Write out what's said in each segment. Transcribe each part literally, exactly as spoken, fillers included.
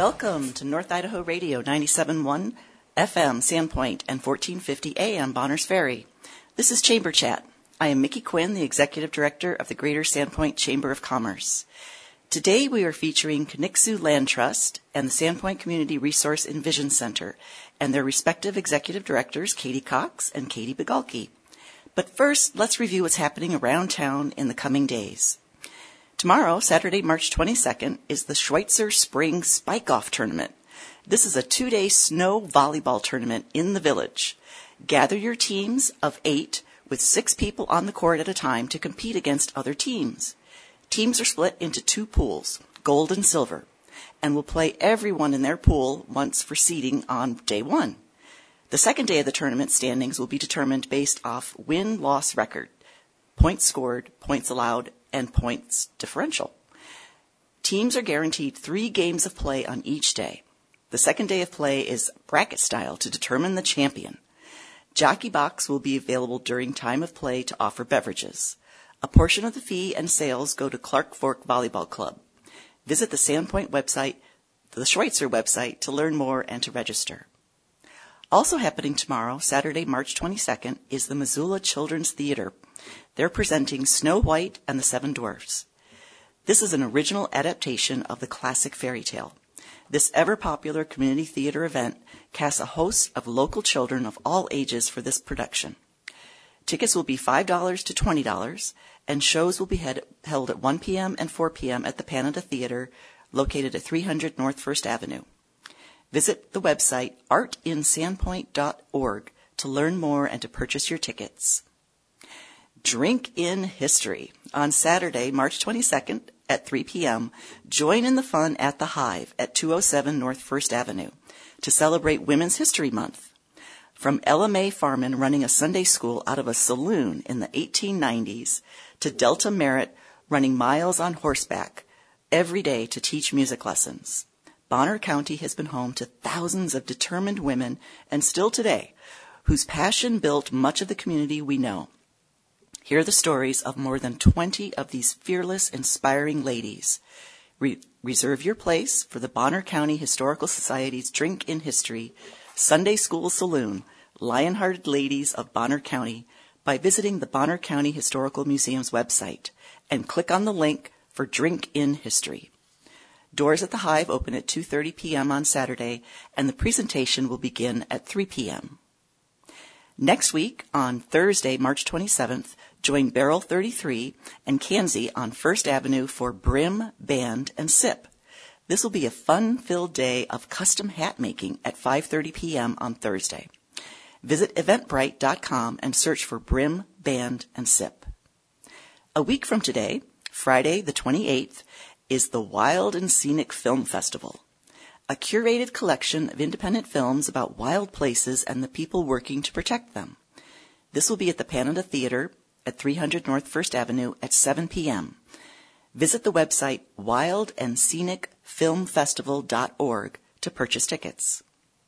Welcome to North Idaho Radio ninety-seven point one F M Sandpoint and fourteen fifty A M Bonners Ferry. This is Chamber Chat. I am Mickey Quinn, the Executive Director of the Greater Sandpoint Chamber of Commerce. Today we are featuring Knickso Land Trust and the Sandpoint Community Resource and Vision Center and their respective Executive Directors, Katie Cox and Katie Bigalke. But first, let's review what's happening around town in the coming days. Tomorrow, Saturday, March twenty-second, is the Schweitzer Spring Spike-Off Tournament. This is a two-day snow volleyball tournament in the village. Gather your teams of eight with six people on the court at a time to compete against other teams. Teams are split into two pools, gold and silver, and will play everyone in their pool once for seeding on day one. The second day of the tournament standings will be determined based off win-loss record, points scored, points allowed, and points differential. Teams are guaranteed three games of play on each day. The second day of play is bracket style to determine the champion. Jockey Box will be available during time of play to offer beverages. A portion of the fee and sales go to Clark Fork Volleyball Club. Visit the Sandpoint website, the Schweitzer website, to learn more and to register. Also happening tomorrow, Saturday, March twenty-second, is the Missoula Children's Theater. They're presenting Snow White and the Seven Dwarfs. This is an original adaptation of the classic fairy tale. This ever-popular community theater event casts a host of local children of all ages for this production. Tickets will be five dollars to twenty dollars, and shows will be head, held at one p.m. and four p.m. at the Panada Theater, located at three hundred North First Avenue. Visit the website art in sandpoint dot org to learn more and to purchase your tickets. Drink in History. On Saturday, March twenty-second at three p.m., join in the fun at the Hive at two oh seven North First Avenue to celebrate Women's History Month. From Ella Mae Farman running a Sunday school out of a saloon in the eighteen nineties to Delta Merritt running miles on horseback every day to teach music lessons, Bonner County has been home to thousands of determined women, and still today, whose passion built much of the community we know. Hear the stories of more than twenty of these fearless, inspiring ladies. Re- reserve your place for the Bonner County Historical Society's Drink in History Sunday School Saloon, Lionhearted Ladies of Bonner County, by visiting the Bonner County Historical Museum's website and click on the link for Drink in History. Doors at the Hive open at two thirty p.m. on Saturday, and the presentation will begin at three p.m. Next week, on Thursday, March twenty-seventh, join Barrel thirty-three and Kansi on First Avenue for Brim, Band, and Sip. This will be a fun-filled day of custom hat making at five thirty p.m. on Thursday. Visit eventbrite dot com and search for Brim, Band, and Sip. A week from today, Friday the twenty-eighth, is the Wild and Scenic Film Festival, a curated collection of independent films about wild places and the people working to protect them. This will be at the Panada Theater at three hundred North First Avenue at seven p.m. Visit the website wild and scenic film festival dot org to purchase tickets.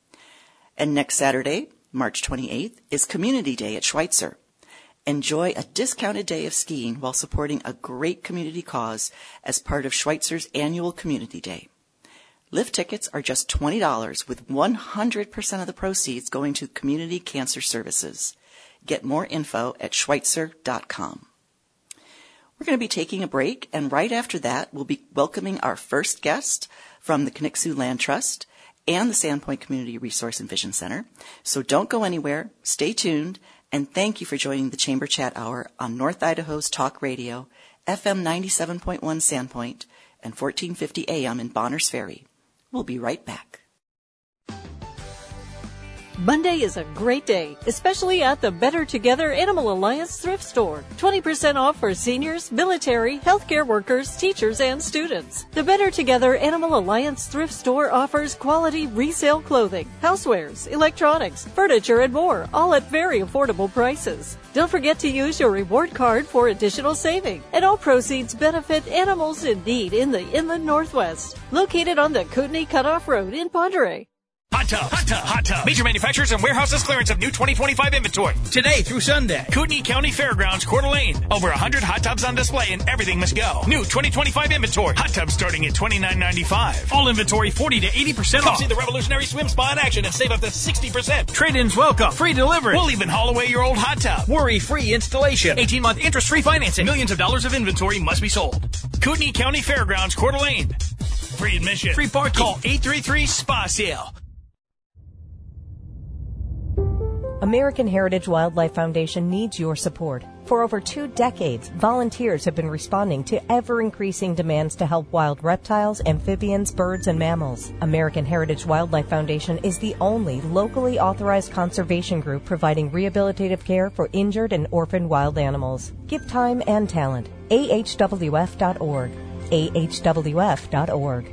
And next Saturday, March twenty-eighth, is Community Day at Schweitzer. Enjoy a discounted day of skiing while supporting a great community cause as part of Schweitzer's annual Community Day. Lift tickets are just twenty dollars, with one hundred percent of the proceeds going to community cancer services. Get more info at schweitzer dot com. We're going to be taking a break, and right after that, we'll be welcoming our first guest from the Knickso Land Trust and the Sandpoint Community Resource and Vision Center. So don't go anywhere, stay tuned, and thank you for joining the Chamber Chat Hour on North Idaho's Talk Radio, F M ninety-seven point one Sandpoint and fourteen fifty A M in Bonners Ferry. We'll be right back. Monday is a great day, especially at the Better Together Animal Alliance thrift store. twenty percent off for seniors, military, healthcare workers, teachers, and students. The Better Together Animal Alliance thrift store offers quality resale clothing, housewares, electronics, furniture, and more, all at very affordable prices. Don't forget to use your reward card for additional saving, and all proceeds benefit animals in need in the Inland Northwest, located on the Kootenai Cutoff Road in Ponderay. Hot Tub, Hot Tub, Hot Tub. Major manufacturers and warehouses clearance of new twenty twenty-five inventory. Today through Sunday. Kootenai County Fairgrounds, Coeur d'Alene. Over one hundred hot tubs on display and everything must go. New twenty twenty-five inventory. Hot tubs starting at twenty-nine ninety-five. All inventory forty to eighty percent off. Come see the revolutionary swim spa in action and save up to sixty percent. Trade-ins welcome. Free delivery. We'll even haul away your old hot tub. Worry-free installation. eighteen-month interest-free financing. Millions of dollars of inventory must be sold. Kootenai County Fairgrounds, Coeur d'Alene. Free admission. Free parking. Call eight three three S P A Sale. American Heritage Wildlife Foundation needs your support. For over two decades, volunteers have been responding to ever-increasing demands to help wild reptiles, amphibians, birds, and mammals. American Heritage Wildlife Foundation is the only locally authorized conservation group providing rehabilitative care for injured and orphaned wild animals. Give time and talent. A H W F dot org. A H W F dot org.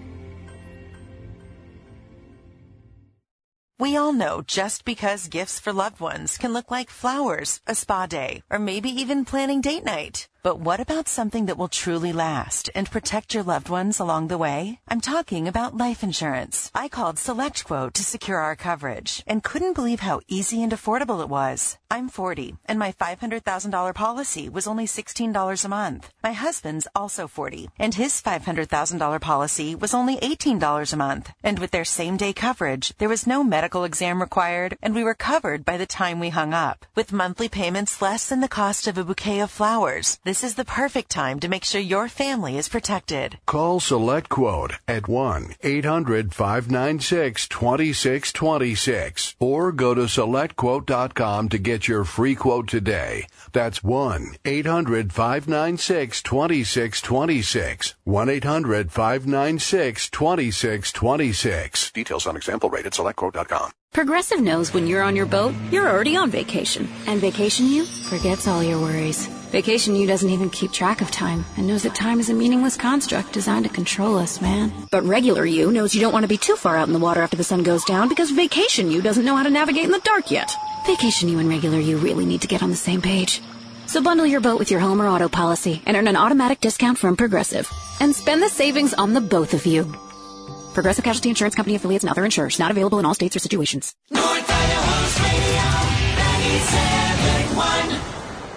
We all know just because gifts for loved ones can look like flowers, a spa day, or maybe even planning date night. But what about something that will truly last and protect your loved ones along the way? I'm talking about life insurance. I called SelectQuote to secure our coverage and couldn't believe how easy and affordable it was. I'm forty, and my five hundred thousand dollars policy was only sixteen dollars a month. My husband's also forty, and his five hundred thousand dollars policy was only eighteen dollars a month. And with their same-day coverage, there was no medical exam required, and we were covered by the time we hung up. With monthly payments less than the cost of a bouquet of flowers, this is the perfect time to make sure your family is protected. Call SelectQuote at one eight hundred five nine six two six two six or go to select quote dot com to get your free quote today. That's one eight hundred five nine six two six two six. one eight hundred five nine six two six two six. Details on example rate at select quote dot com. Progressive knows when you're on your boat, you're already on vacation. And Vacation You forgets all your worries. Vacation You doesn't even keep track of time and knows that time is a meaningless construct designed to control us, man. But Regular You knows you don't want to be too far out in the water after the sun goes down because Vacation You doesn't know how to navigate in the dark yet. Vacation You and Regular You really need to get on the same page. So bundle your boat with your home or auto policy and earn an automatic discount from Progressive. And spend the savings on the both of you. Progressive Casualty Insurance Company affiliates and other insurers. Not available in all states or situations. North Idaho's Radio ninety-seven point one.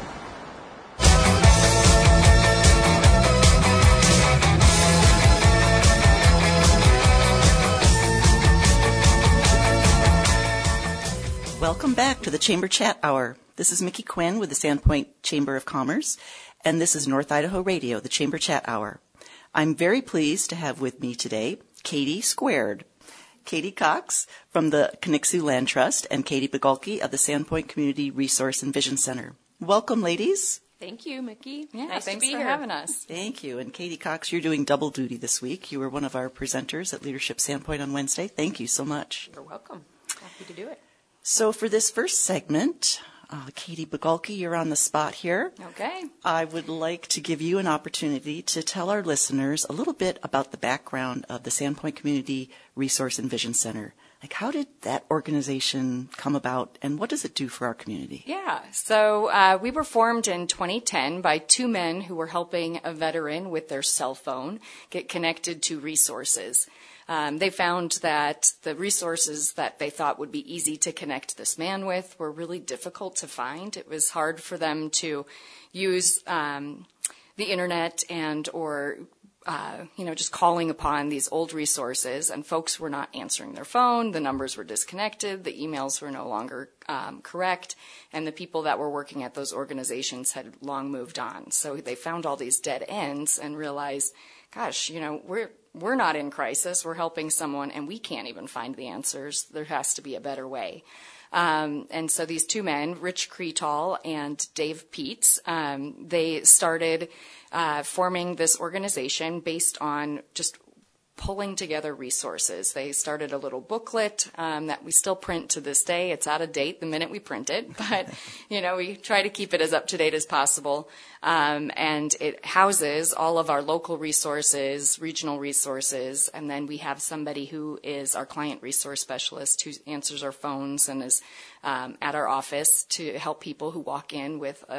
Welcome back to the Chamber Chat Hour. This is Mickey Quinn with the Sandpoint Chamber of Commerce, and this is North Idaho Radio, the Chamber Chat Hour. I'm very pleased to have with me today Katie Squared, Katie Cox from the Conixu Land Trust, and Katie Bugulke of the Sandpoint Community Resource and Vision Center. Welcome, ladies. Thank you, Mickey. Yeah, nice thanks to be for here. having us. Thank you. And Katie Cox, you're doing double duty this week. You were one of our presenters at Leadership Sandpoint on Wednesday. Thank you so much. You're welcome. Happy to do it. So for this first segment, uh, Katie Bugulke, you're on the spot here. Okay. I would like to give you an opportunity to tell our listeners a little bit about the background of the Sandpoint Community Resource and Vision Center. Like, how did that organization come about, and what does it do for our community? Yeah, so uh, we were formed in twenty ten by two men who were helping a veteran with their cell phone get connected to resources. Um, they found that the resources that they thought would be easy to connect this man with were really difficult to find. It was hard for them to use um, the internet and or Uh, you know, just calling upon these old resources, and folks were not answering their phone, the numbers were disconnected, the emails were no longer um, correct, and the people that were working at those organizations had long moved on. So they found all these dead ends and realized, gosh, you know, we're we're not in crisis, we're helping someone, and we can't even find the answers. There has to be a better way. Um, and so these two men, Rich Creetall and Dave Peets, um, they started uh, forming this organization based on just pulling together resources. They started a little booklet um, that we still print to this day. It's out of date the minute we print it, but you know, we try to keep it as up to date as possible. Um, and it houses all of our local resources, regional resources, and then we have somebody who is our client resource specialist who answers our phones and is um, at our office to help people who walk in with a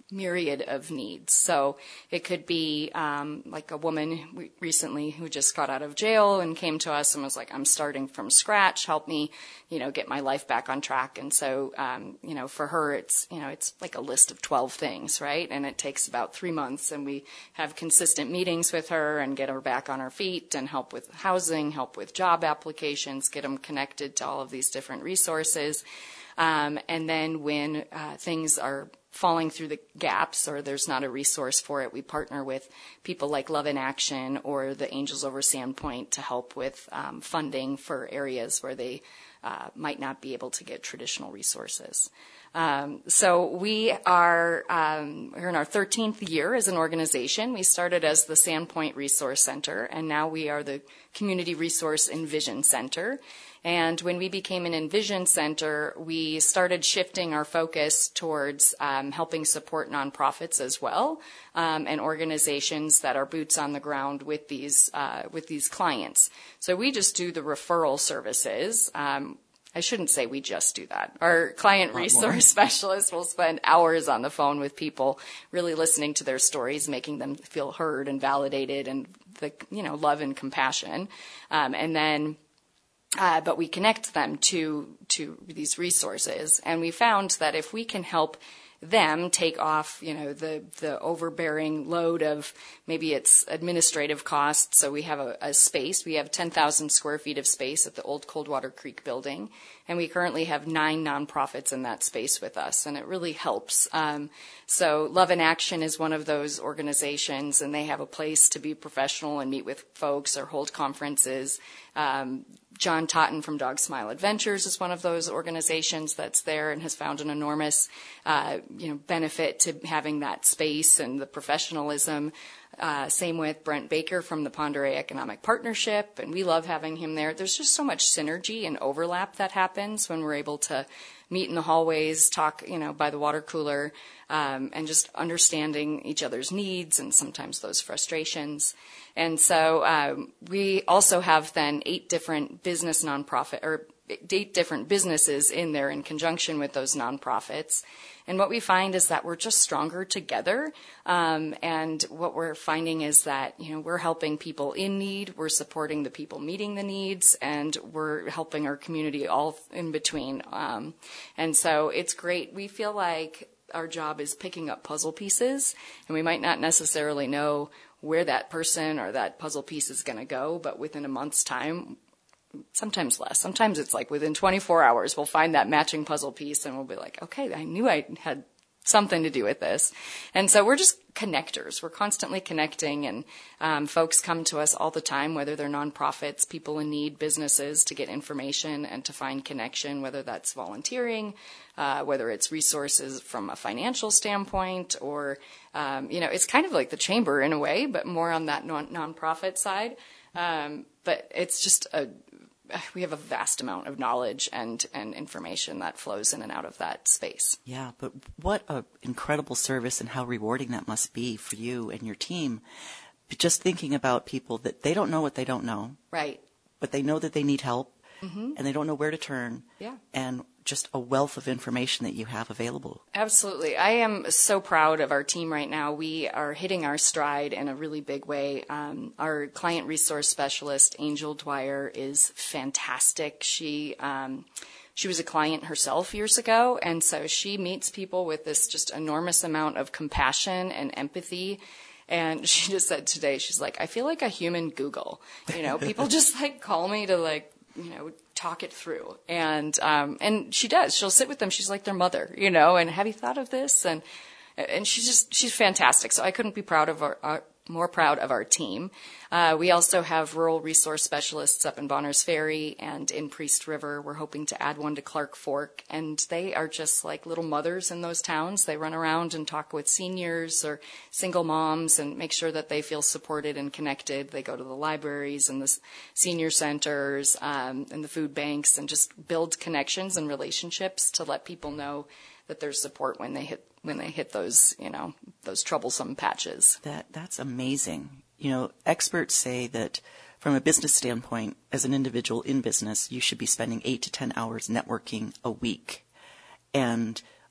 myriad of needs. So it could be um, like a woman recently who just got out of jail and came to us and was like, I'm starting from scratch, help me, you know, get my life back on track. And so, um, you know, for her, it's, you know, it's like a list of twelve things, right? And it takes about three months and we have consistent meetings with her and get her back on her feet and help with housing, help with job applications, get them connected to all of these different resources. Um, and then when uh, things are falling through the gaps or there's not a resource for it, we partner with people like Love in Action or the Angels Over Sandpoint to help with um, funding for areas where they uh, might not be able to get traditional resources. Um, so we are um, we're in our thirteenth year as an organization. We started as the Sandpoint Resource Center, and now we are the Community Resource Envision Center. And when we became an Envision Center, we started shifting our focus towards um, helping support nonprofits as well, um, and organizations that are boots on the ground with these uh, with these clients. So we just do the referral services. Um, I shouldn't say we just do that. Our client resource specialists will spend hours on the phone with people, really listening to their stories, making them feel heard and validated, and the you know love and compassion, um, and then. Uh, but we connect them to to these resources, and we found that if we can help them take off, you know, the the overbearing load of maybe it's administrative costs. So we have a, a space. We have ten thousand square feet of space at the old Coldwater Creek building, and we currently have nine nonprofits in that space with us, and it really helps. Um, so Love in Action is one of those organizations, and they have a place to be professional and meet with folks or hold conferences. Um, John Totten from Dog Smile Adventures is one of those organizations that's there and has found an enormous, uh, you know, benefit to having that space and the professionalism. Uh, same with Brent Baker from the Pend Oreille Economic Partnership, and we love having him there. There's just so much synergy and overlap that happens when we're able to meet in the hallways, talk, you know, by the water cooler, um, and just understanding each other's needs and sometimes those frustrations. And so um, we also have then eight different business nonprofit or eight different businesses in there in conjunction with those nonprofits. And what we find is that we're just stronger together. Um, and what we're finding is that, you know, we're helping people in need, we're supporting the people meeting the needs, and we're helping our community all in between. Um, and so it's great. We feel like our job is picking up puzzle pieces, and we might not necessarily know where that person or that puzzle piece is going to go, but within a month's time, sometimes less. Sometimes it's like within twenty-four hours, we'll find that matching puzzle piece and we'll be like, okay, I knew I had something to do with this. And so we're just connectors. We're constantly connecting, and um, folks come to us all the time, whether they're nonprofits, people in need, businesses, to get information and to find connection, whether that's volunteering, uh, whether it's resources from a financial standpoint, or, um, you know, it's kind of like the chamber in a way, but more on that non- nonprofit side. Um, but it's just a we have a vast amount of knowledge and, and information that flows in and out of that space. Yeah, but what an incredible service, and how rewarding that must be for you and your team. Just thinking about people that they don't know what they don't know. Right. But they know that they need help, mm-hmm. and they don't know where to turn. Yeah. And just a wealth of information that you have available. Absolutely. I am so proud of our team right now. We are hitting our stride in a really big way. Um, our client resource specialist, Angel Dwyer, is fantastic. She um, she was a client herself years ago, and so she meets people with this just enormous amount of compassion and empathy. And she just said today, she's like, I feel like a human Google. You know, people just like call me to like, you know, talk it through. And, um, and she does. She'll sit with them. She's like their mother, you know, and have you thought of this? And, and she's just, she's fantastic. So I couldn't be proud of our, our more proud of our team. Uh, we also have rural resource specialists up in Bonners Ferry and in Priest River. We're hoping to add one to Clark Fork, and they are just like little mothers in those towns. They run around and talk with seniors or single moms and make sure that they feel supported and connected. They go to the libraries and the senior centers um, and the food banks and just build connections and relationships to let people know that there's support when they hit when they hit those, you know, those troublesome patches. That that's amazing. You know, experts say that from a business standpoint, as an individual in business, you should be spending eight to ten hours networking a week. And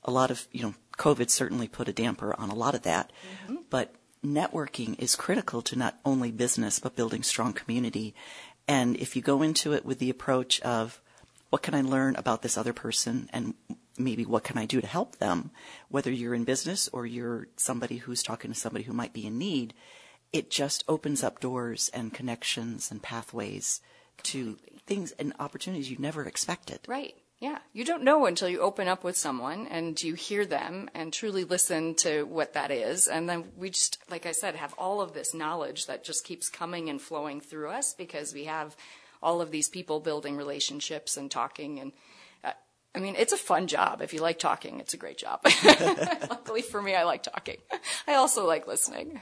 a lot of, you know, COVID certainly put a damper on a lot of that. Mm-hmm. But networking is critical to not only business, but building strong community. And if you go into it with the approach of, what can I learn about this other person, and maybe what can I do to help them, whether you're in business or you're somebody who's talking to somebody who might be in need, it just opens up doors and connections and pathways Completely. to things and opportunities you never expected. Right. Yeah. You don't know until you open up with someone and you hear them and truly listen to what that is. And then we just, like I said, have all of this knowledge that just keeps coming and flowing through us because we have all of these people building relationships and talking. And uh, I mean, it's a fun job. If you like talking, it's a great job. Luckily for me, I like talking. I also like listening.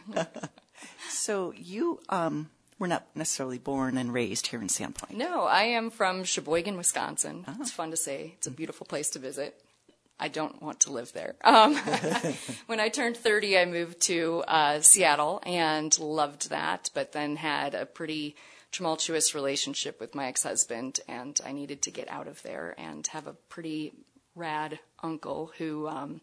So you um, were not necessarily born and raised here in Sandpoint. No, I am from Sheboygan, Wisconsin. Oh. It's fun to say. It's a beautiful place to visit. I don't want to live there. Um, when I turned thirty, I moved to uh, Seattle and loved that, but then had a pretty tumultuous relationship with my ex-husband, and I needed to get out of there and have a pretty rad uncle who um,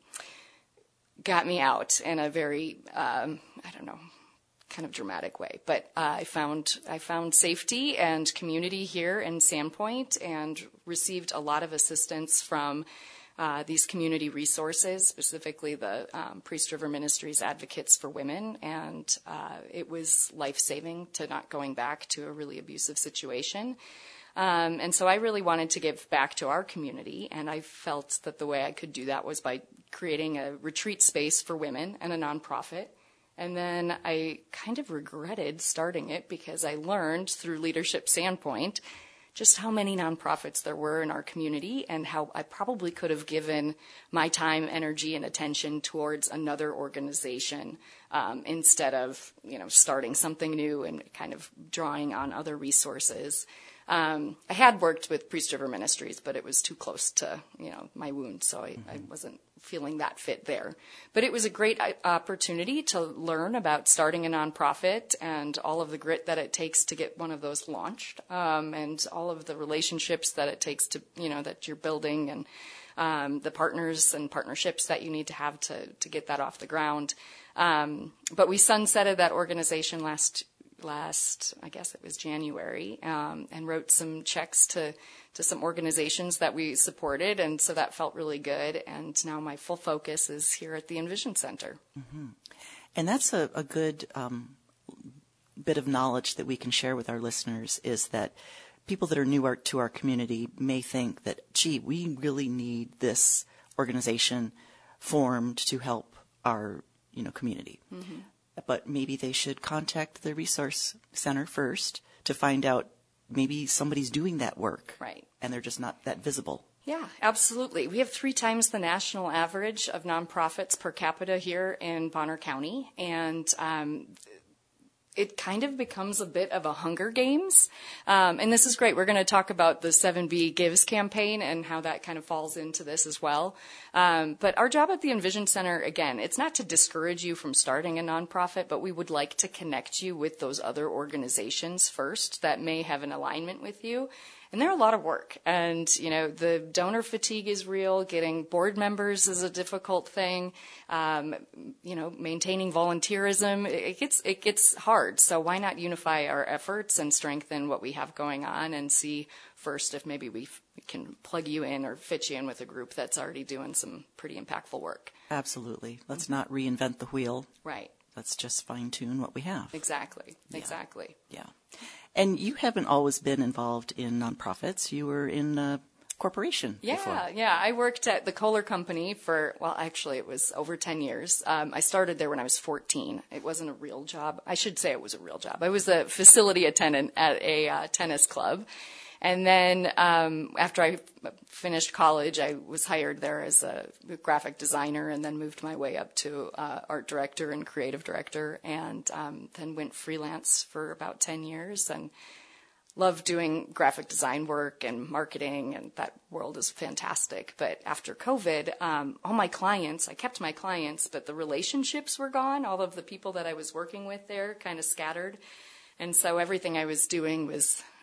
got me out in a very, um, I don't know, kind of dramatic way. But uh, I found I found safety and community here in Sandpoint and received a lot of assistance from Uh, these community resources, specifically the um, Priest River Ministries Advocates for Women, and uh, it was life-saving to not going back to a really abusive situation. Um, and so I really wanted to give back to our community, and I felt that the way I could do that was by creating a retreat space for women and a nonprofit. And then I kind of regretted starting it because I learned through Leadership Sandpoint just how many nonprofits there were in our community and how I probably could have given my time, energy, and attention towards another organization um, instead of, you know, starting something new and kind of drawing on other resources. Um, I had worked with Priest River Ministries, but it was too close to, you know, my wound, so I, I wasn't feeling that fit there. But it was a great opportunity to learn about starting a nonprofit and all of the grit that it takes to get one of those launched, um, and all of the relationships that it takes to, you know, that you're building, and um, the partners and partnerships that you need to have to, to get that off the ground. Um, but we sunsetted that organization last last, I guess it was January, um, and wrote some checks to, to some organizations that we supported, and so that felt really good. And now my full focus is here at the Envision Center. Mm-hmm. And that's a, a good um, bit of knowledge that we can share with our listeners, is that people that are new to our community may think that, gee, we really need this organization formed to help our, you know, community. Mm-hmm. But maybe they should contact the Resource Center first to find out maybe somebody's doing that work. Right. And they're just not that visible. Yeah, absolutely. We have three times the national average of nonprofits per capita here in Bonner County. And um, it kind of becomes a bit of a Hunger Games. Um, and this is great. We're going to talk about the seven B Gives campaign and how that kind of falls into this as well. Um, but our job at the Envision Center, again, it's not to discourage you from starting a nonprofit, but we would like to connect you with those other organizations first that may have an alignment with you. And they're a lot of work. And, you know, the donor fatigue is real. Getting board members is a difficult thing. Um, you know, maintaining volunteerism, it gets, it gets hard. So why not unify our efforts and strengthen what we have going on and see first if maybe we, f- we can plug you in or fit you in with a group that's already doing some pretty impactful work. Absolutely. Let's mm-hmm. not reinvent the wheel. Right. Let's just fine-tune what we have. Exactly. Yeah. Exactly. Yeah. And you haven't always been involved in nonprofits. You were in a corporation yeah, before. Yeah, yeah. I worked at the Kohler Company for, well, actually it was over ten years. Um, I started there when I was fourteen. It wasn't a real job. I should say it was a real job. I was a facility attendant at a uh, tennis club. And then um, after I finished college, I was hired there as a graphic designer and then moved my way up to uh, art director and creative director, and um, then went freelance for about ten years and loved doing graphic design work and marketing, and that world is fantastic. But after COVID, um, all my clients, I kept my clients, but the relationships were gone. All of the people that I was working with there kind of scattered. And so everything I was doing was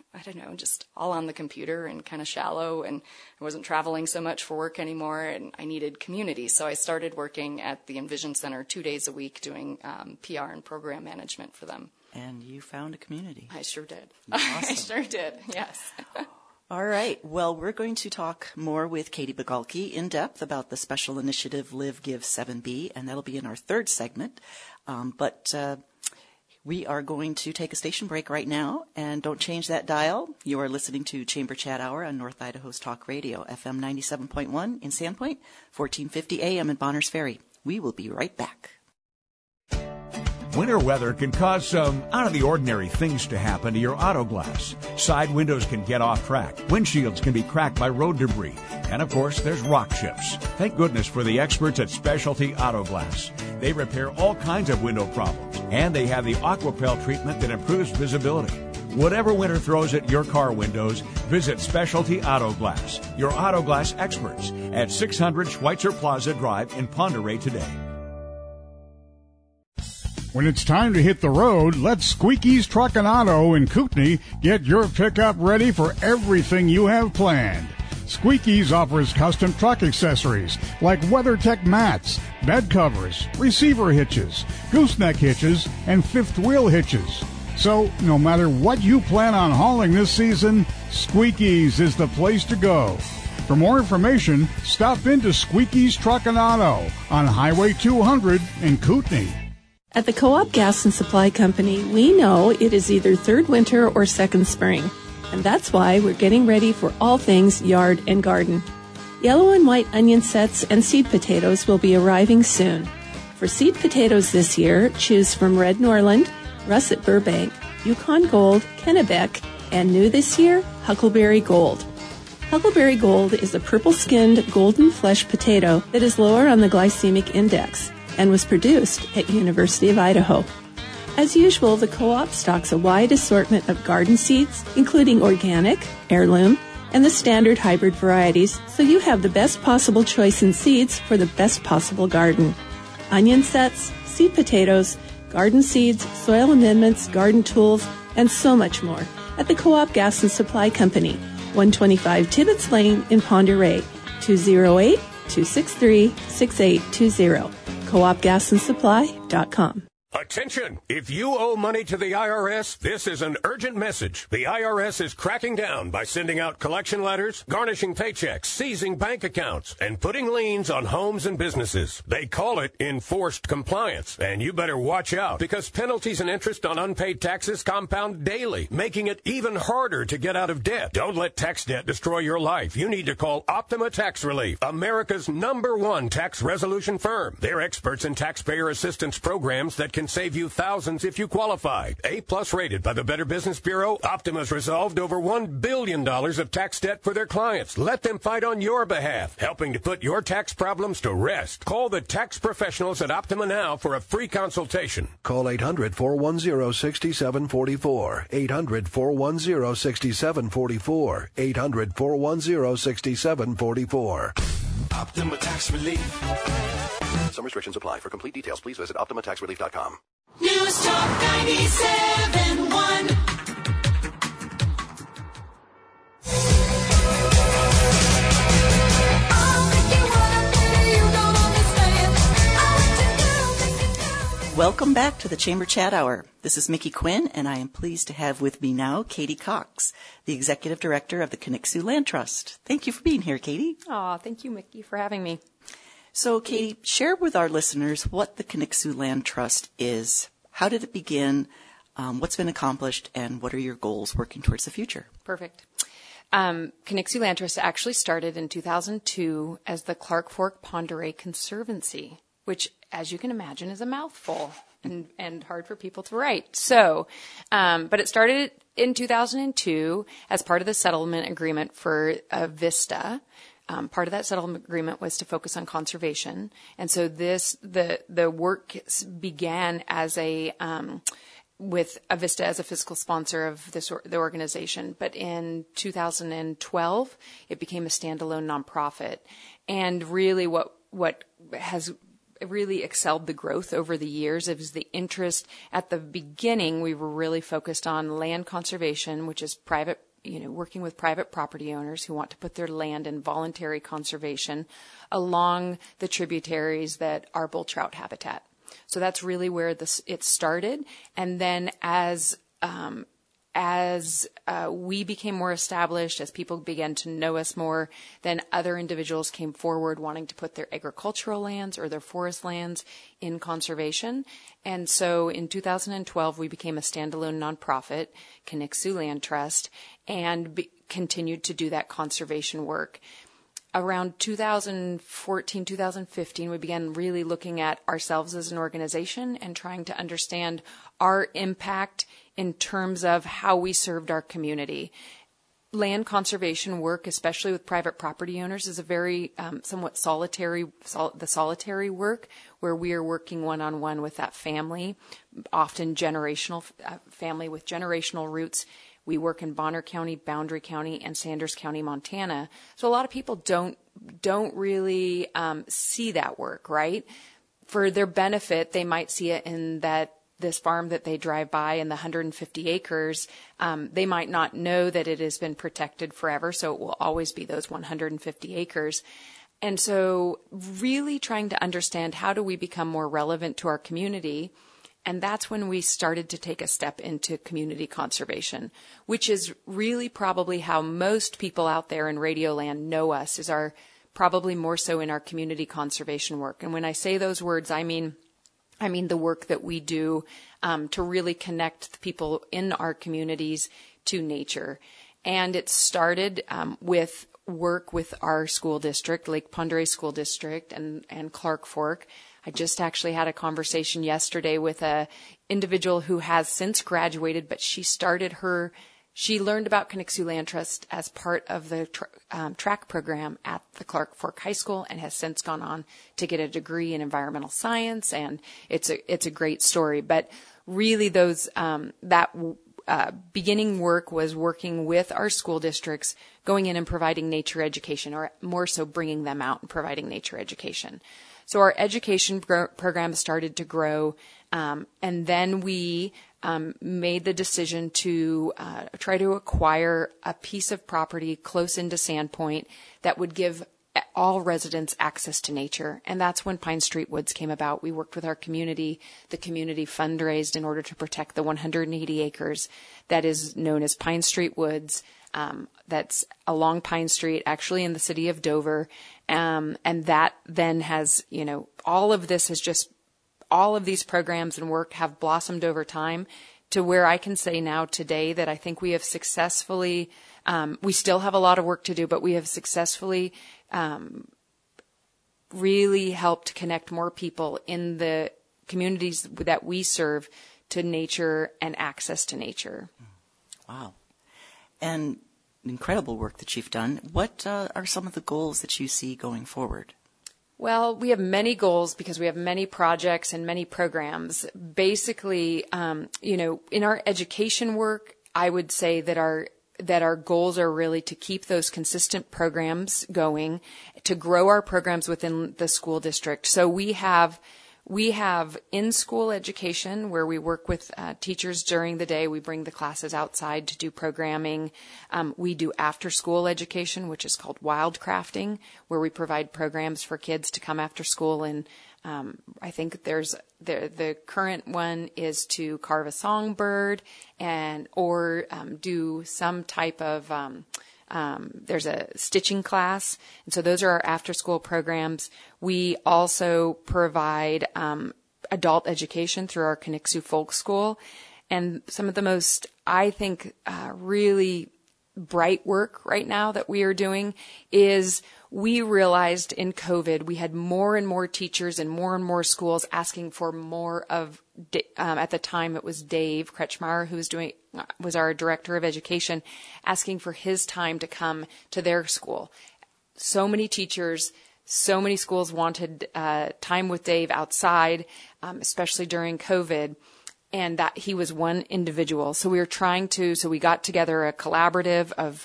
I don't know, just all on the computer and kind of shallow, and I wasn't traveling so much for work anymore, and I needed community. So I started working at the Envision Center two days a week doing um, P R and program management for them. And you found a community. I sure did. Awesome. I sure did, yes. All right. Well, we're going to talk more with Katie Bagalki in depth about the special initiative Live Give seven B, and that'll be in our third segment. Um, but uh, we are going to take a station break right now, and don't change that dial. You are listening to Chamber Chat Hour on North Idaho's Talk Radio, F M ninety-seven point one in Sandpoint, fourteen fifty A M in Bonners Ferry. We will be right back. Winter weather can cause some out-of-the-ordinary things to happen to your auto glass. Side windows can get off track. Windshields can be cracked by road debris. And, of course, there's rock chips. Thank goodness for the experts at Specialty Auto Glass. They repair all kinds of window problems. And they have the Aquapel treatment that improves visibility. Whatever winter throws at your car windows, visit Specialty Auto Glass, your auto glass experts, at six hundred Schweitzer Plaza Drive in Ponderay today. When it's time to hit the road, let Squeaky's Truck and Auto in Kootenai get your pickup ready for everything you have planned. Squeaky's offers custom truck accessories like WeatherTech mats, bed covers, receiver hitches, gooseneck hitches, and fifth wheel hitches. So, no matter what you plan on hauling this season, Squeaky's is the place to go. For more information, stop into Squeaky's Truck and Auto on Highway two hundred in Kootenai. At the Co-op Gas and Supply Company, we know it is either third winter or second spring, and that's why we're getting ready for all things yard and garden. Yellow and white onion sets and seed potatoes will be arriving soon. For seed potatoes this year, choose from Red Norland, Russet Burbank, Yukon Gold, Kennebec, and new this year, Huckleberry Gold. Huckleberry Gold is a purple-skinned golden flesh potato that is lower on the glycemic index and was produced at University of Idaho. As usual, the co-op stocks a wide assortment of garden seeds, including organic, heirloom, and the standard hybrid varieties, so you have the best possible choice in seeds for the best possible garden. Onion sets, seed potatoes, garden seeds, soil amendments, garden tools, and so much more at the Co-op Gas and Supply Company, one twenty-five Tibbetts Lane in Ponderay, two oh eight, two six three, six eight two zero. co op gas and supply dot com. Attention! If you owe money to the I R S, this is an urgent message. The I R S is cracking down by sending out collection letters, garnishing paychecks, seizing bank accounts, and putting liens on homes and businesses. They call it enforced compliance, and you better watch out because penalties and interest on unpaid taxes compound daily, making it even harder to get out of debt. Don't let tax debt destroy your life. You need to call Optima Tax Relief, America's number one tax resolution firm. They're experts in taxpayer assistance programs that can save you thousands if you qualify. A-plus rated by the Better Business Bureau, Optima's resolved over one billion dollars of tax debt for their clients. Let them fight on your behalf, helping to put your tax problems to rest. Call the tax professionals at Optima now for a free consultation. Call eight hundred, four one zero, six seven four four. eight hundred, four one zero, six seven four four. eight hundred, four one zero, six seven four four. Optima Tax Relief. Some restrictions apply. For complete details, please visit optima tax relief dot com. News Talk ninety-seven point one. Welcome back to the Chamber Chat Hour. This is Mickey Quinn, and I am pleased to have with me now Katie Cox, the Executive Director of the Connexu Land Trust. Thank you for being here, Katie. Oh, thank you, Mickey, for having me. So, Katie, share with our listeners what the Connexu Land Trust is. How did it begin? Um, what's been accomplished? And what are your goals working towards the future? Perfect. Um, Connexu Land Trust actually started in two thousand two as the Clark Fork Ponderay Conservancy, which, as you can imagine, is a mouthful and, and hard for people to write. So, um, but it started in two thousand two as part of the settlement agreement for uh, Vista. Um, part of that settlement agreement was to focus on conservation, and so this the the work began as a um, with Avista as a fiscal sponsor of this or, the organization. But in two thousand twelve, it became a standalone nonprofit, and really what what has really excelled the growth over the years. It was the interest. At the beginning, we were really focused on land conservation, which is private, you know, working with private property owners who want to put their land in voluntary conservation along the tributaries that are bull trout habitat. So that's really where this it started. And then as um, as uh, we became more established, as people began to know us more, then other individuals came forward wanting to put their agricultural lands or their forest lands in conservation. And so in two thousand twelve, we became a standalone nonprofit, Conixu Land Trust, and be- continued to do that conservation work. Around two thousand fourteen, two thousand fifteen, we began really looking at ourselves as an organization and trying to understand our impact in terms of how we served our community. Land conservation work, especially with private property owners, is a very um, somewhat solitary, sol- the solitary work where we are working one-on-one with that family, often generational uh, family with generational roots. We work in Bonner County, Boundary County, and Sanders County, Montana. So a lot of people don't don't really um, see that work, right? For their benefit, they might see it in that this farm that they drive by in the one hundred fifty acres. Um, they might not know that it has been protected forever, so it will always be those one hundred fifty acres. And so really trying to understand how do we become more relevant to our community. And that's when we started to take a step into community conservation, which is really probably how most people out there in Radio Land know us, is our probably more so in our community conservation work. And when I say those words, I mean I mean the work that we do um, to really connect the people in our communities to nature. And it started um, with work with our school district, Lake Pend Oreille School District and, and Clark Fork. I just actually had a conversation yesterday with a individual who has since graduated, but she started her, she learned about Conixu Land Trust as part of the tra- um, track program at the Clark Fork High School and has since gone on to get a degree in environmental science. And it's a, it's a great story. But really those, um, that uh, beginning work was working with our school districts, going in and providing nature education, or more so bringing them out and providing nature education. So our education pro- program started to grow, um, and then we um, made the decision to uh, try to acquire a piece of property close into Sandpoint that would give all residents access to nature. And that's when Pine Street Woods came about. We worked with our community. The community fundraised in order to protect the one hundred eighty acres that is known as Pine Street Woods. Um, that's along Pine Street, actually in the city of Dover. Um, and that then has, you know, all of this has just, all of these programs and work have blossomed over time to where I can say now today that I think we have successfully, um, we still have a lot of work to do, but we have successfully um, really helped connect more people in the communities that we serve to nature and access to nature. Wow. And incredible work that you've done. What uh, are some of the goals that you see going forward? Well, we have many goals because we have many projects and many programs. Basically, um, you know, in our education work, I would say that our that our goals are really to keep those consistent programs going, to grow our programs within the school district. So we have We have in-school education where we work with uh, teachers during the day. We bring the classes outside to do programming. Um, we do after-school education, which is called Wildcrafting, where we provide programs for kids to come after school. And um, I think there's the, the current one is to carve a songbird and or um, do some type of um, Um, there's a stitching class, and so those are our after-school programs. We also provide um, adult education through our Conixu Folk School, and some of the most, I think, uh, really bright work right now that we are doing is we realized in COVID we had more and more teachers and more and more schools asking for more of, um, at the time it was Dave Kretschmar who was doing, was our director of education, asking for his time to come to their school. So many teachers, so many schools wanted uh, time with Dave outside, um, especially during COVID. And that he was one individual. So we were trying to, so we got together a collaborative of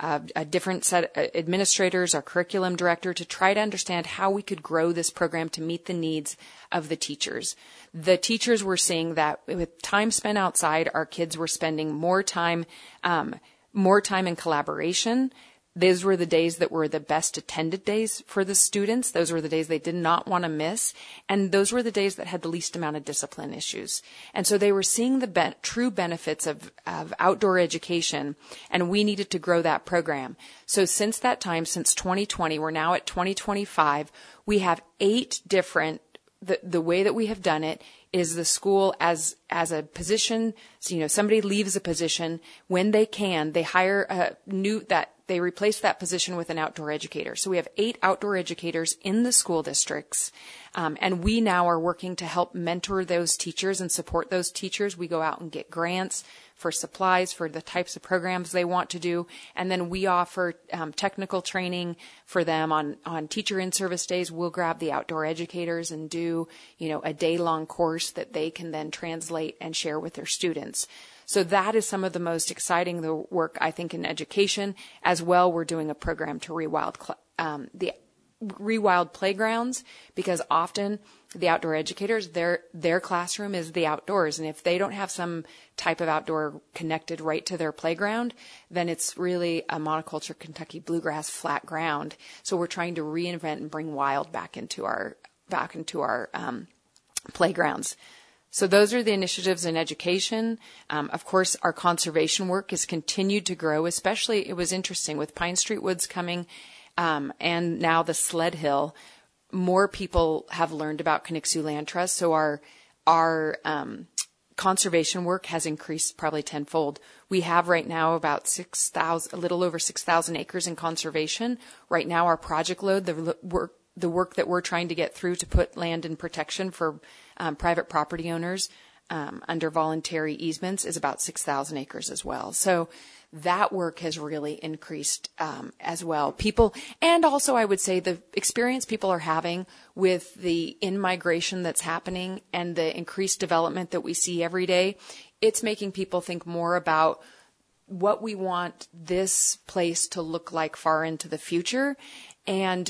uh, a different set of administrators, our curriculum director, to try to understand how we could grow this program to meet the needs of the teachers. The teachers were seeing that with time spent outside, our kids were spending more time, um, more time in collaboration. Those were the days that were the best attended days for the students. Those were the days they did not want to miss. And those were the days that had the least amount of discipline issues. And so they were seeing the be- true benefits of, of outdoor education, and we needed to grow that program. So since that time, since twenty twenty, we're now at twenty twenty-five, we have eight different, the, the way that we have done it is the school as as a position, so, you know, somebody leaves a position, when they can, they hire a new, that they replace that position with an outdoor educator. So we have eight outdoor educators in the school districts, um, and we now are working to help mentor those teachers and support those teachers. We go out and get grants for supplies for the types of programs they want to do, and then we offer um, technical training for them on on teacher in-service days. We'll grab the outdoor educators and do, you know, a day-long course that they can then translate and share with their students. So that is some of the most exciting the work, I think, in education. As well, we're doing a program to rewild um, the rewild playgrounds, because often the outdoor educators, their their classroom is the outdoors, and if they don't have some type of outdoor connected right to their playground, then it's really a monoculture Kentucky bluegrass flat ground. So we're trying to reinvent and bring wild back into our back into our um, playgrounds. So those are the initiatives in education. Um, of course, our conservation work has continued to grow, especially it was interesting with Pine Street Woods coming um, and now the Sled Hill. More people have learned about Connexu Land Trust, so our our um, conservation work has increased probably tenfold. We have right now about six thousand, a little over six thousand acres in conservation. Right now, our project load, the work the work that we're trying to get through to put land in protection for um, private property owners um, under voluntary easements is about six thousand acres as well. So that work has really increased um, as well. People, and also I would say the experience people are having with the in-migration that's happening and the increased development that we see every day, it's making people think more about what we want this place to look like far into the future. And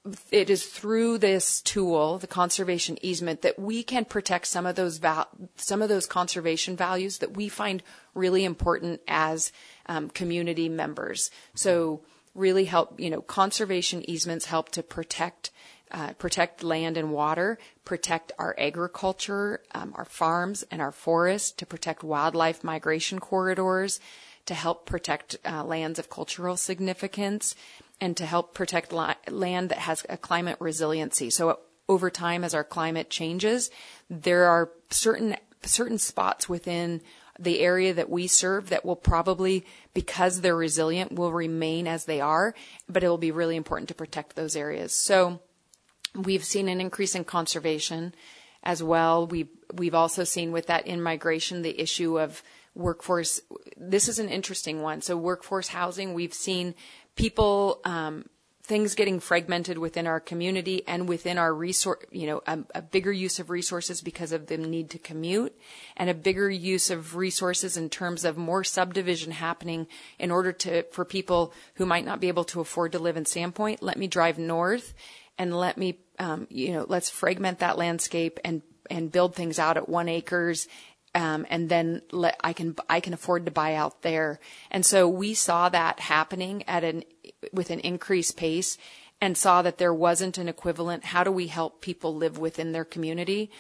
it is through this tool, the conservation easement, that we can protect some of those val- some of those conservation values that we find really important as um, community members. So really help, you know, conservation easements help to protect uh, protect land and water, protect our agriculture, um, our farms and our forests, to protect wildlife migration corridors, to help protect uh, lands of cultural significance, and to help protect li- land that has a climate resiliency. So over time, as our climate changes, there are certain certain spots within the area that we serve that will probably, because they're resilient, will remain as they are, but it will be really important to protect those areas. So we've seen an increase in conservation as well. We, we've also seen with that in-migration the issue of workforce. This is an interesting one. So workforce housing, we've seen people, um, things getting fragmented within our community and within our resource, you know, a, a bigger use of resources because of the need to commute, and a bigger use of resources in terms of more subdivision happening in order to, for people who might not be able to afford to live in Sandpoint, let me drive north and let me, um, you know, let's fragment that landscape and, and build things out at one acres. Um, and then let, I can I can afford to buy out there. And so we saw that happening at an with an increased pace, and saw that there wasn't an equivalent. How do we help people live within their community?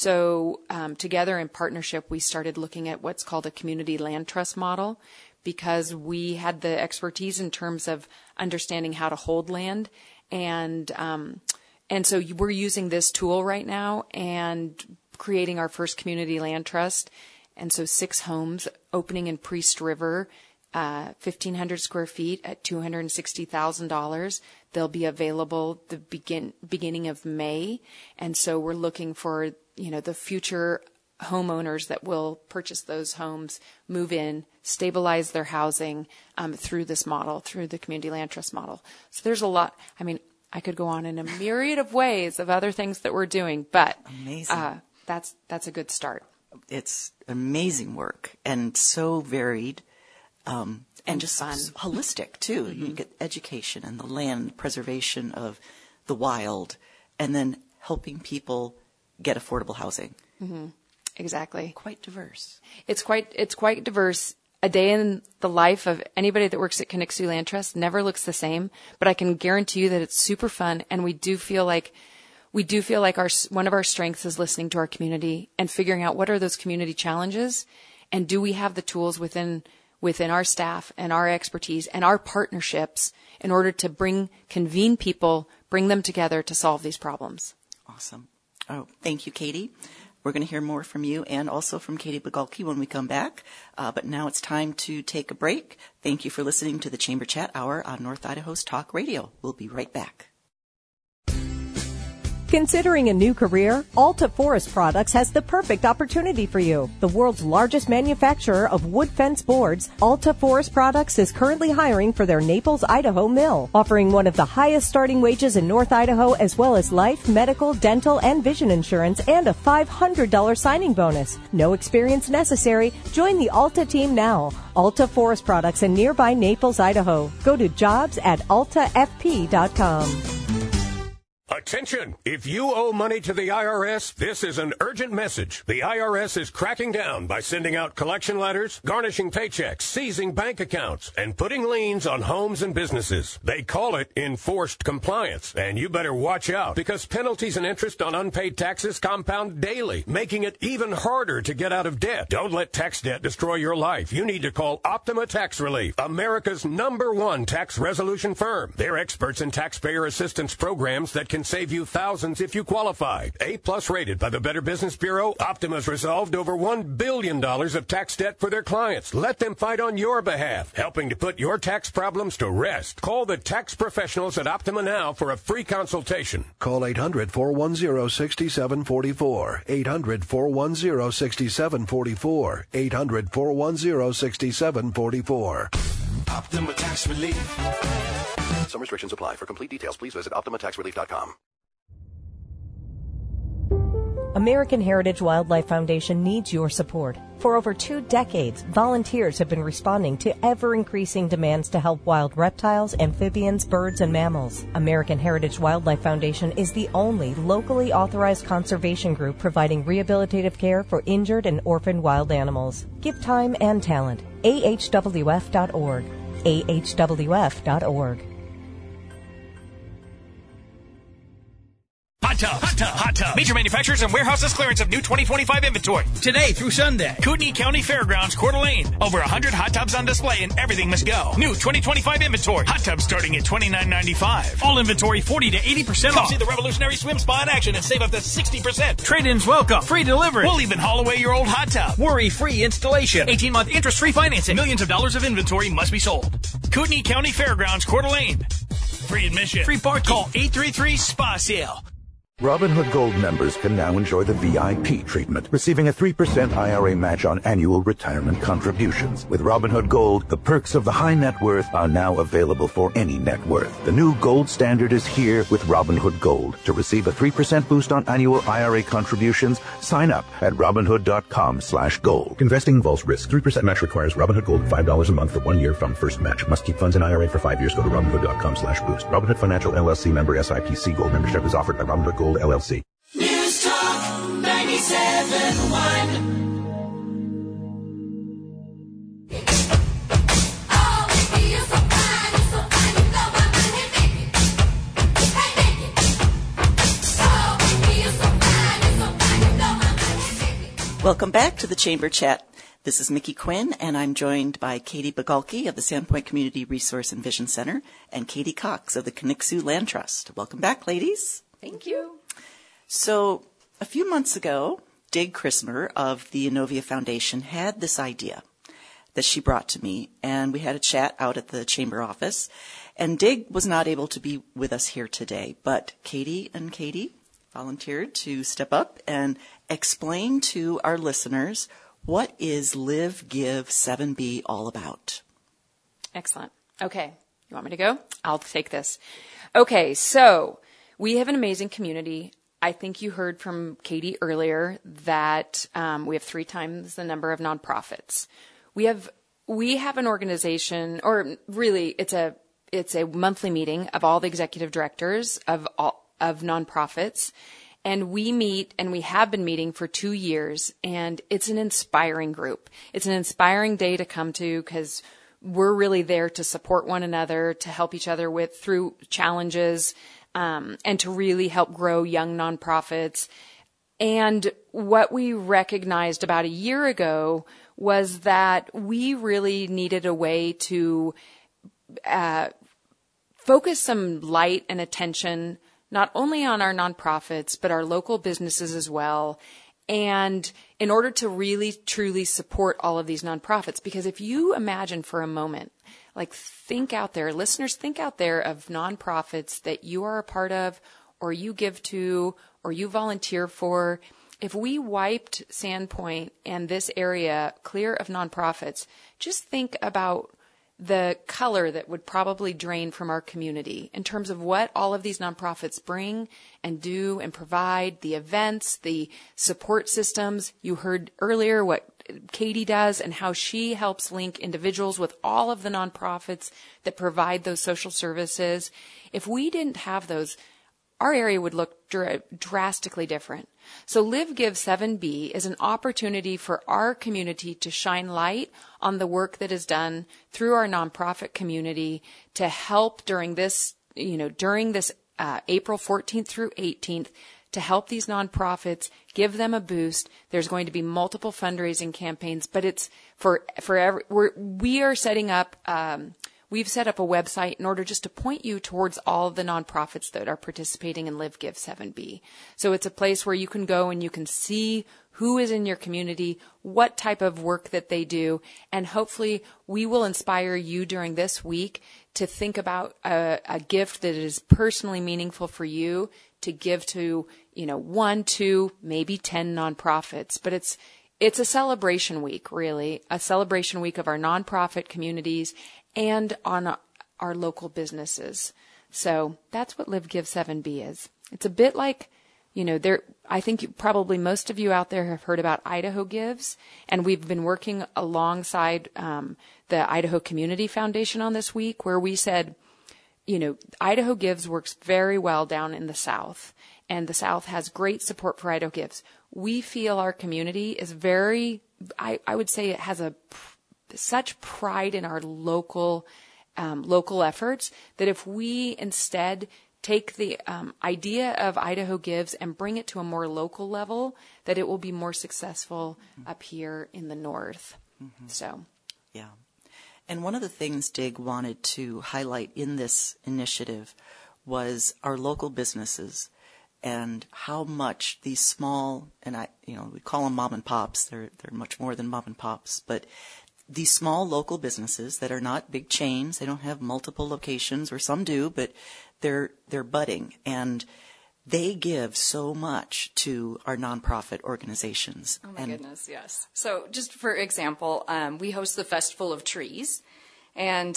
So um, together in partnership, we started looking at what's called a community land trust model, because we had the expertise in terms of understanding how to hold land, and um, and so we're using this tool right now and creating our first community land trust. And so six homes opening in Priest River, uh, fifteen hundred square feet at two hundred sixty thousand dollars. They'll be available the begin, beginning of May. And so we're looking for, you know, the future homeowners that will purchase those homes, move in, stabilize their housing um, through this model, through the community land trust model. So there's a lot. I mean, I could go on in a myriad of ways of other things that we're doing, but amazing. Uh, That's that's a good start. It's amazing work and so varied. Um, and, and just fun. Holistic, too. Mm-hmm. You get education and the land preservation of the wild, and then helping people get affordable housing. Mm-hmm. Exactly. Quite diverse. It's quite it's quite diverse. A day in the life of anybody that works at Conixu Land Trust never looks the same, but I can guarantee you that it's super fun, and we do feel like we do feel like our one of our strengths is listening to our community and figuring out what are those community challenges, and do we have the tools within within our staff and our expertise and our partnerships in order to bring convene people, bring them together to solve these problems. Awesome. Oh, thank you, Katie. We're going to hear more from you and also from Katie Bogulke when we come back. Uh, but now it's time to take a break. Thank you for listening to the Chamber Chat Hour on North Idaho's Talk Radio. We'll be right back. Considering a new career? Alta Forest Products has the perfect opportunity for you. The world's largest manufacturer of wood fence boards, Alta Forest Products is currently hiring for their Naples, Idaho mill, offering one of the highest starting wages in North Idaho, as well as life, medical, dental, and vision insurance, and a five hundred dollars signing bonus. No experience necessary. Join the Alta team now. Alta Forest Products in nearby Naples, Idaho. Go to jobs at alta f p dot com. Attention! If you owe money to the I R S, this is an urgent message. The I R S is cracking down by sending out collection letters, garnishing paychecks, seizing bank accounts, and putting liens on homes and businesses. They call it enforced compliance, and you better watch out because penalties and interest on unpaid taxes compound daily, making it even harder to get out of debt. Don't let tax debt destroy your life. You need to call Optima Tax Relief, America's number one tax resolution firm. They're experts in taxpayer assistance programs that can save you thousands if you qualify. A-plus rated by the Better Business Bureau, Optima's resolved over one billion dollars of tax debt for their clients. Let them fight on your behalf, helping to put your tax problems to rest. Call the tax professionals at Optima now for a free consultation. Call eight hundred, four one zero, six seven four four. eight hundred, four one zero, six seven four four. eight hundred, four one zero, six seven four four. Optima Tax Relief. Some restrictions apply. For complete details, please visit optima tax relief dot com. American Heritage Wildlife Foundation needs your support. For over two decades, volunteers have been responding to ever-increasing demands to help wild reptiles, amphibians, birds, and mammals. American Heritage Wildlife Foundation is the only locally authorized conservation group providing rehabilitative care for injured and orphaned wild animals. Give time and talent. A H W F dot org. A H W F dot org. Hot Tub, Hot Tub, Hot Tub. Major manufacturers and warehouses clearance of new twenty twenty-five inventory. Today through Sunday. Kootenai County Fairgrounds, Coeur d'Alene. Over one hundred hot tubs on display and everything must go. New twenty twenty-five inventory. Hot tubs starting at twenty-nine ninety-five. All inventory forty to eighty percent off. See the revolutionary swim spa in action and save up to sixty percent. Trade-ins welcome. Free delivery. We'll even haul away your old hot tub. Worry-free installation. eighteen-month interest-free financing. Millions of dollars of inventory must be sold. Kootenai County Fairgrounds, Coeur d'Alene. Free admission. Free parking. Call eight three three S P A Sale. Robinhood Gold members can now enjoy the V I P treatment, receiving a three percent I R A match on annual retirement contributions. With Robinhood Gold, the perks of the high net worth are now available for any net worth. The new gold standard is here with Robinhood Gold. To receive a three percent boost on annual I R A contributions, sign up at Robinhood.com slash gold. Investing involves risk. three percent match requires Robinhood Gold five dollars a month for one year from first match. Must keep funds in I R A for five years. Go to Robinhood.com slash boost. Robinhood Financial L L C member S I P C. Gold membership is offered by Robinhood Gold L L C. News Talk ninety-seven point one. Welcome back to the Chamber Chat. This is Mickey Quinn, and I'm joined by Katie Bogulke of the Sandpoint Community Resource and Vision Center and Katie Cox of the Conixu Land Trust. Welcome back, ladies. Thank you. So a few months ago, Dig Chrismer of the Inovia Foundation had this idea that she brought to me, and we had a chat out at the Chamber office. And Dig was not able to be with us here today, but Katie and Katie volunteered to step up and explain to our listeners what is Live Give seven B all about. Excellent. Okay. You want me to go? I'll take this. Okay. So we have an amazing community. I think you heard from Katie earlier that um, we have three times the number of nonprofits. We have we have an organization, or really it's a, it's a monthly meeting of all the executive directors of all, of nonprofits. And we meet, and we have been meeting for two years, and it's an inspiring group. It's an inspiring day to come to because we're really there to support one another, to help each other with through challenges, um, and to really help grow young nonprofits. And what we recognized about a year ago was that we really needed a way to uh, focus some light and attention not only on our nonprofits, but our local businesses as well. And in order to really, truly support all of these nonprofits, because if you imagine for a moment, like think out there, listeners, think out there of nonprofits that you are a part of, or you give to, or you volunteer for. If we wiped Sandpoint and this area clear of nonprofits, just think about the color that would probably drain from our community in terms of what all of these nonprofits bring and do and provide, the events, the support systems. You heard earlier what Katie does and how she helps link individuals with all of the nonprofits that provide those social services. If we didn't have those, our area would look dr- drastically different. So Live Give seven B is an opportunity for our community to shine light on the work that is done through our nonprofit community to help during this, you know, during this uh, April fourteenth through eighteenth, to help these nonprofits, give them a boost. There's going to be multiple fundraising campaigns, but it's for for every, we're, we are setting up. Um, We've set up a website in order just to point you towards all of the nonprofits that are participating in Live Give seven B. So it's a place where you can go and you can see who is in your community, what type of work that they do, and hopefully we will inspire you during this week to think about a, a gift that is personally meaningful for you to give to, you know, one, two, maybe ten nonprofits. But it's it's a celebration week, really, a celebration week of our nonprofit communities and on our local businesses. So that's what Live Give seven B is. It's a bit like, you know, there, I think you, probably most of you out there have heard about Idaho Gives, and we've been working alongside um, the Idaho Community Foundation on this week, where we said, you know, Idaho Gives works very well down in the South, and the South has great support for Idaho Gives. We feel our community is very, I, I would say it has a such pride in our local um, local efforts that if we instead take the um, idea of Idaho Gives and bring it to a more local level, that it will be more successful mm-hmm. up here in the north. Mm-hmm. So, yeah. And one of the things Dig wanted to highlight in this initiative was our local businesses and how much these small, and I, you know, we call them mom and pops. They're they're much more than mom and pops, but these small local businesses that are not big chains, they don't have multiple locations, or some do, but they're they're budding, and they give so much to our nonprofit organizations. Oh, my and goodness, yes. So just for example, um, we host the Festival of Trees, and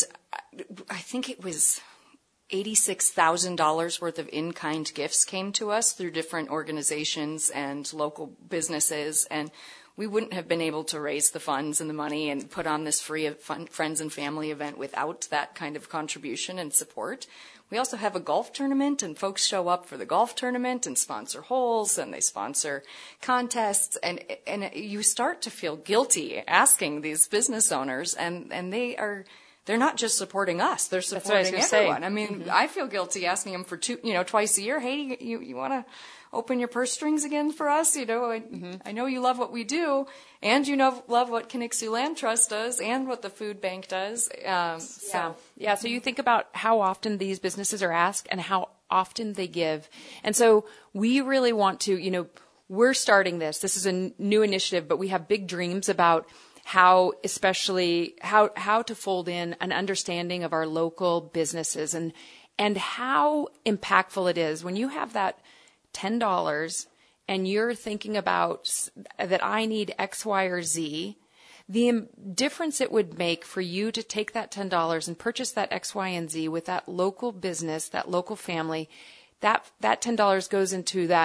I think it was eighty-six thousand dollars worth of in-kind gifts came to us through different organizations and local businesses, and we wouldn't have been able to raise the funds and the money and put on this free fun, friends and family event without that kind of contribution and support. We also have a golf tournament, and folks show up for the golf tournament and sponsor holes, and they sponsor contests, and and you start to feel guilty asking these business owners, and, and they are they're not just supporting us; they're supporting everyone. Say. I mean, mm-hmm. I feel guilty asking them for two, you know, twice a year. Hey, you you want to open your purse strings again for us? You know, I, mm-hmm. I know you love what we do, and you know love what Connexu Land Trust does, and what the food bank does. Um, yeah. So yeah, so you think about how often these businesses are asked and how often they give, and so we really want to, you know, we're starting this. This is a n- new initiative, but we have big dreams about how, especially how how to fold in an understanding of our local businesses and and how impactful it is when you have that ten dollars and you're thinking about that I need X, Y, or Z, the difference it would make for you to take that ten dollars and purchase that X, Y, and Z with that local business, that local family, that that ten dollars goes into that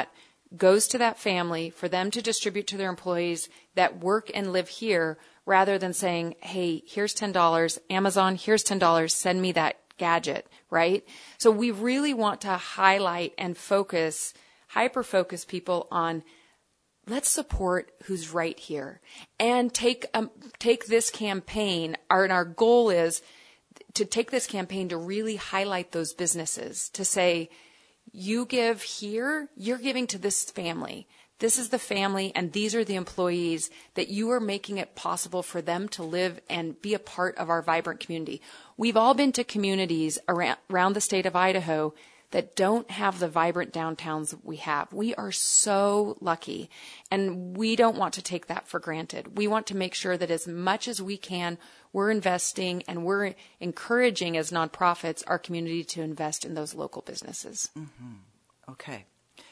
goes to that family for them to distribute to their employees that work and live here, rather than saying, hey, here's ten dollars, Amazon, here's ten dollars, send me that gadget, right? So we really want to highlight and focus, hyper-focus people on, let's support who's right here. And take um, take this campaign, our, and our goal is to take this campaign to really highlight those businesses, to say, you give here, you're giving to this family. This is the family, and these are the employees that you are making it possible for them to live and be a part of our vibrant community. We've all been to communities around, around the state of Idaho that don't have the vibrant downtowns that we have. We are so lucky, and we don't want to take that for granted. We want to make sure that as much as we can, we're investing and we're encouraging as nonprofits our community to invest in those local businesses. Mm-hmm. Okay.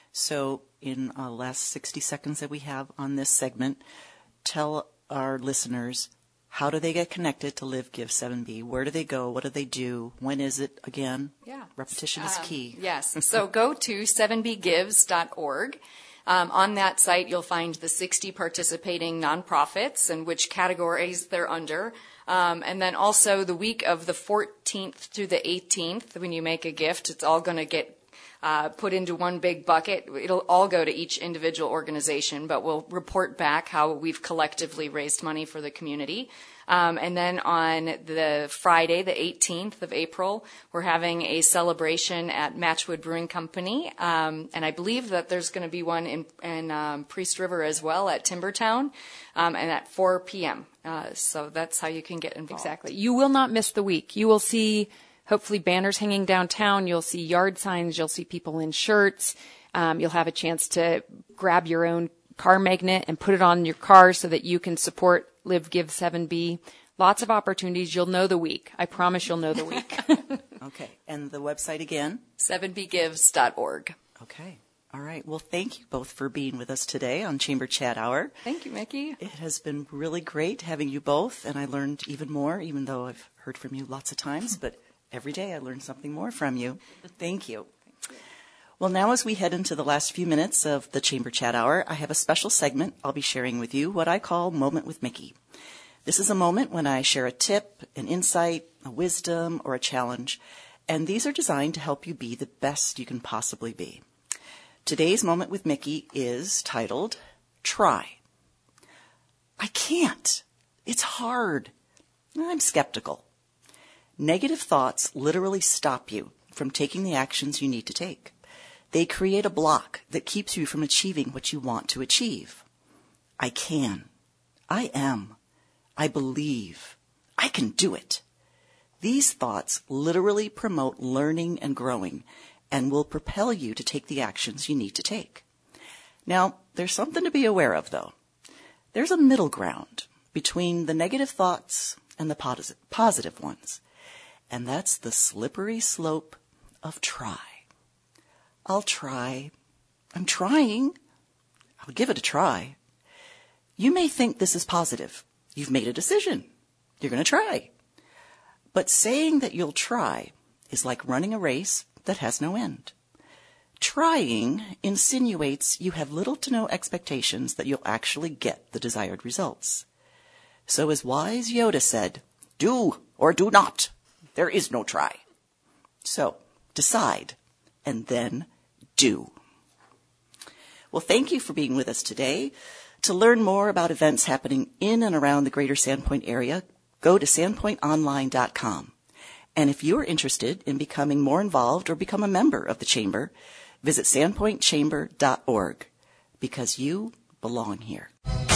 So in the uh, last sixty seconds that we have on this segment, tell our listeners, how do they get connected to Live Give seven B? Where do they go? What do they do? When is it again? Yeah. Repetition is um, key. Yes. So go to seven b gives dot org. Um, on that site, you'll find the sixty participating nonprofits and which categories they're under. Um, and then also the week of the fourteenth through the eighteenth, when you make a gift, it's all going to get uh, put into one big bucket. It'll all go to each individual organization, but we'll report back how we've collectively raised money for the community. Um, and then on the Friday, the eighteenth of April, we're having a celebration at Matchwood Brewing Company. Um, and I believe that there's going to be one in, in um, Priest River as well at Timbertown, um, and at four p.m. Uh, so that's how you can get involved. Exactly. You will not miss the week. You will see, hopefully, banners hanging downtown. You'll see yard signs. You'll see people in shirts. Um, you'll have a chance to grab your own car magnet and put it on your car so that you can support Live Give seven B. Lots of opportunities. You'll know the week. I promise you'll know the week. Okay. And the website again? seven b gives dot org. Okay. All right. Well, thank you both for being with us today on Chamber Chat Hour. Thank you, Mickey. It has been really great having you both, and I learned even more, even though I've heard from you lots of times, but every day I learn something more from you. Thank you. Well, now as we head into the last few minutes of the Chamber Chat Hour, I have a special segment I'll be sharing with you, what I call Moment with Mickey. This is a moment when I share a tip, an insight, a wisdom, or a challenge, and these are designed to help you be the best you can possibly be. Today's Moment with Mickey is titled, Try. I can't. It's hard. I'm skeptical. Negative thoughts literally stop you from taking the actions you need to take. They create a block that keeps you from achieving what you want to achieve. I can. I am. I believe. I can do it. These thoughts literally promote learning and growing and will propel you to take the actions you need to take. Now, there's something to be aware of, though. There's a middle ground between the negative thoughts and the posi- positive ones, and that's the slippery slope of try. I'll try. I'm trying. I'll give it a try. You may think this is positive. You've made a decision. You're going to try. But saying that you'll try is like running a race that has no end. Trying insinuates you have little to no expectations that you'll actually get the desired results. So as wise Yoda said, do or do not. There is no try. So decide and then do. Well, thank you for being with us today. To learn more about events happening in and around the greater Sandpoint area, go to sandpoint online dot com. And if you are interested in becoming more involved or become a member of the Chamber, visit sandpoint chamber dot org because you belong here.